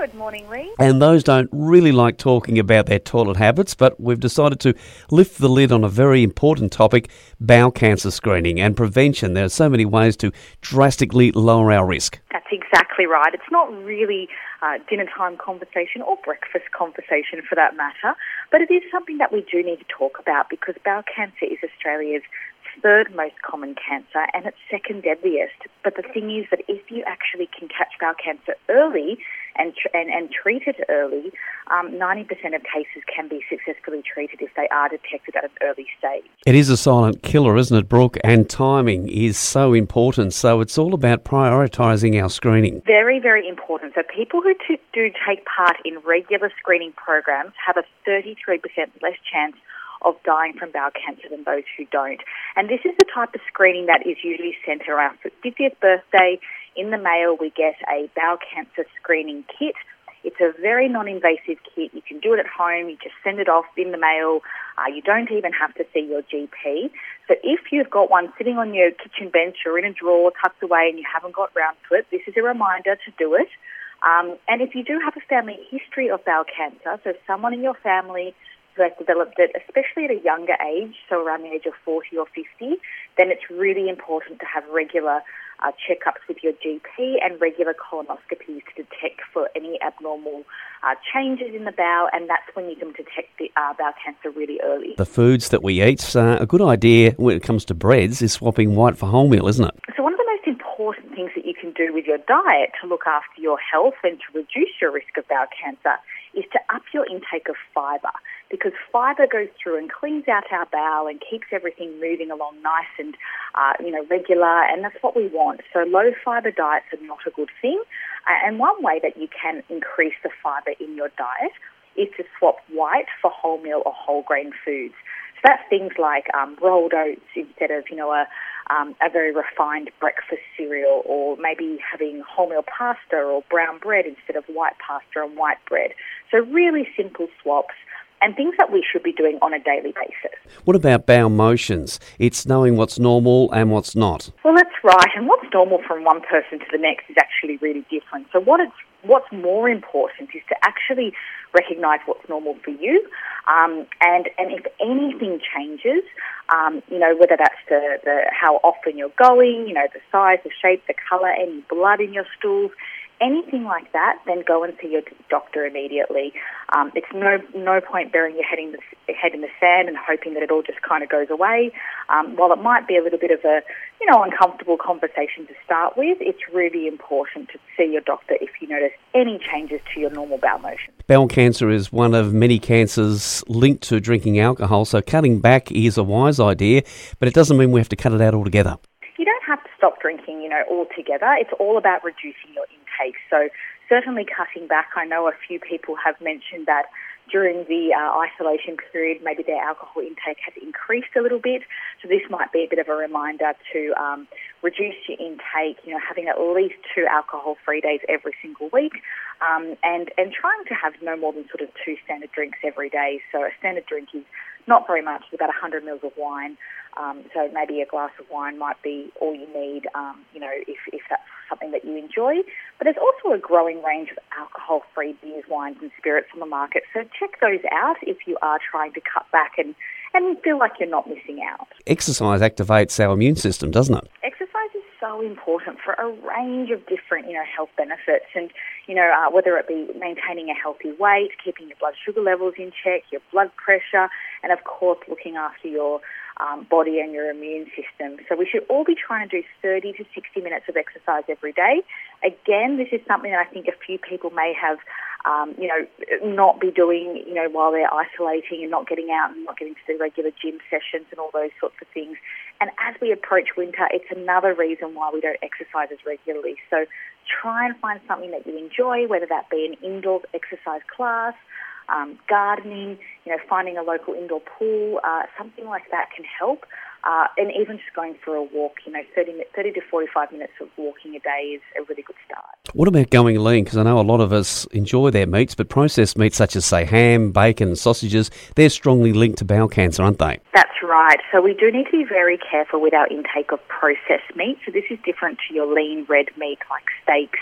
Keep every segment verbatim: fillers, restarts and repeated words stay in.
Good morning, Lee. And those don't really like talking about their toilet habits, but we've decided to lift the lid on a very important topic, bowel cancer screening and prevention. There are so many ways to drastically lower our risk. That's exactly right. It's not really uh, dinner time conversation or breakfast conversation for that matter, but it is something that we do need to talk about because bowel cancer is Australia's third most common cancer and it's second deadliest. But the thing is that if you actually can catch bowel cancer early and tr- and, and treat it early, um, ninety percent of cases can be successfully treated if they are detected at an early stage. It is a silent killer, isn't it, Brooke? And timing is so important. So it's all about prioritising our screening. Very, very important. So people who t- do take part in regular screening programs have a thirty-three percent less chance of dying from bowel cancer than those who don't. And this is the type of screening that is usually sent around for fiftieth birthday. In the mail, we get a bowel cancer screening kit. It's a very non-invasive kit. You can do it at home. You just send it off in the mail. Uh, you don't even have to see your G P. So if you've got one sitting on your kitchen bench or in a drawer tucked away and you haven't got round to it, this is a reminder to do it. Um, and if you do have a family history of bowel cancer, so someone in your family who has developed it, especially at a younger age, so around the age of forty or fifty, then it's really important to have regular uh, checkups with your G P and regular colonoscopies to detect for any abnormal uh, changes in the bowel, and that's when you can detect the uh, bowel cancer really early. The foods that we eat, uh, a good idea when it comes to breads is swapping white for wholemeal, isn't it? So one of the most important things that you can do with your diet to look after your health and to reduce your risk of bowel cancer is to up your intake of fibre, because fibre goes through and cleans out our bowel and keeps everything moving along nice and uh, you know regular, and that's what we want. So low fibre diets are not a good thing, uh, and one way that you can increase the fibre in your diet is to swap white for wholemeal or whole grain foods. So that's things like um, rolled oats instead of you know a Um, a very refined breakfast cereal, or maybe having wholemeal pasta or brown bread instead of white pasta and white bread. So really simple swaps and things that we should be doing on a daily basis. What about bowel motions? It's knowing what's normal and what's not. Well, that's right. And what's normal from one person to the next is actually really different. So what it's, what's more important is to actually recognise what's normal for you. Um, and, and if anything changes, um, you know, whether that's the, the how often you're going, you know, the size, the shape, the colour, any blood in your stools, anything like that, then go and see your doctor immediately. Um, it's no no point burying your head in the head in the sand and hoping that it all just kind of goes away. Um, while it might be a little bit of a you know uncomfortable conversation to start with, it's really important to see your doctor if you notice any changes to your normal bowel motion. Bowel cancer is one of many cancers linked to drinking alcohol, so cutting back is a wise idea, but it doesn't mean we have to cut it out altogether. You don't have to stop drinking, you know, altogether. It's all about reducing your intake. So certainly cutting back. I know a few people have mentioned that during the uh, isolation period, maybe their alcohol intake has increased a little bit. So this might be a bit of a reminder to um, reduce your intake, you know, having at least two alcohol-free days every single week, um, and, and trying to have no more than sort of two standard drinks every day. So a standard drink is not very much, it's about one hundred mils of wine. Um, so maybe a glass of wine might be all you need, um, you know, if, if that's something that you enjoy. But there's also a growing range of alcohol-free beers, wines and spirits on the market. So check those out if you are trying to cut back and, and feel like you're not missing out. Exercise activates our immune system, doesn't it? Exercise is so important for a range of different, you know, health benefits. And, you know, uh, whether it be maintaining a healthy weight, keeping your blood sugar levels in check, your blood pressure, and, of course, looking after your Um, body and your immune system. So we should all be trying to do thirty to sixty minutes of exercise every day. Again, this is something that I think a few people may have, um, you know, not be doing, you know, while they're isolating and not getting out and not getting to do regular gym sessions and all those sorts of things. And as we approach winter, it's another reason why we don't exercise as regularly. So try and find something that you enjoy, whether that be an indoor exercise class, Um, gardening, you know, finding a local indoor pool, uh, something like that can help. Uh, and even just going for a walk, you know, thirty, thirty to forty-five minutes of walking a day is a really good start. What about going lean? Because I know a lot of us enjoy their meats, but processed meats such as, say, ham, bacon, sausages, they're strongly linked to bowel cancer, aren't they? That's right. So we do need to be very careful with our intake of processed meat. So this is different to your lean red meat like steaks,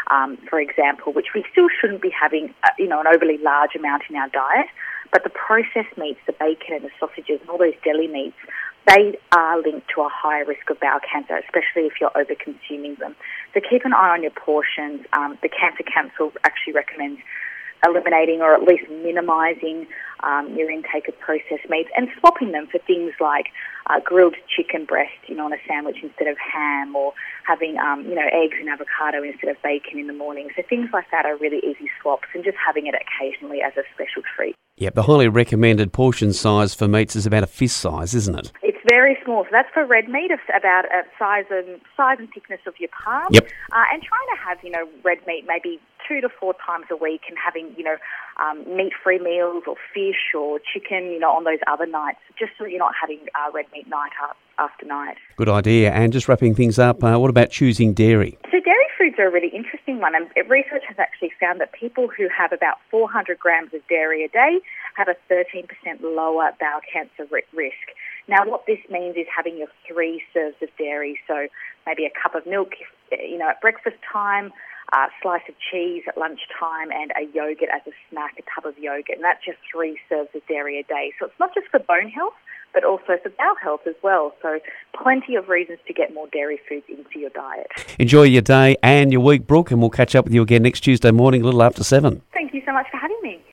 um, for example, which we still shouldn't be having, uh, you know, an overly large amount in our diet. But the processed meats, the bacon and the sausages and all those deli meats, they are linked to a higher risk of bowel cancer, especially if you're over-consuming them. So keep an eye on your portions. Um, the Cancer Council actually recommends eliminating or at least minimising um, your intake of processed meats and swapping them for things like uh, grilled chicken breast, you know, on a sandwich instead of ham, or having, um, you know, eggs and avocado instead of bacon in the morning. So things like that are really easy swaps, and just having it occasionally as a special treat. Yeah, the highly recommended portion size for meats is about a fist size, isn't it? It's very small. So that's for red meat, it's about a size and size and thickness of your palm. Yep. Uh, and trying to have, you know, red meat maybe two to four times a week, and having, you know, um, meat-free meals or fish or chicken, you know, on those other nights, just so you're not having uh, red meat night after night. Good idea. And just wrapping things up, uh, what about choosing dairy? So dairy foods are a really interesting one, and research has actually found that people who have about four hundred grams of dairy a day have a thirteen percent lower bowel cancer risk. Now, what this means is having your three serves of dairy, so maybe a cup of milk, you know, at breakfast time, a slice of cheese at lunchtime, and a yogurt as a snack, a tub of yogurt, and that's just three serves of dairy a day. So it's not just for bone health, but also for bowel health as well. So plenty of reasons to get more dairy foods into your diet. Enjoy your day and your week, Brooke, and we'll catch up with you again next Tuesday morning, a little after seven. Thank you so much for having me.